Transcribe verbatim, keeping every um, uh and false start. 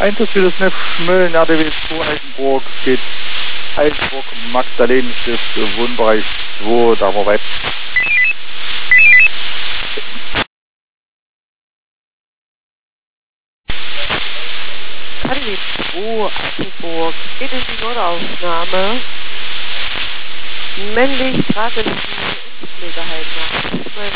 Einzel für das Neff Schmölln, R D W zwei Eichenburg, geht Eichenburg, Magdalenenstift, Wohnbereich zwei, da wir weiter. R D W zwei Eichenburg, geht in die Notaufnahme. Männlich, tragende Pflegeheim nach Schmölln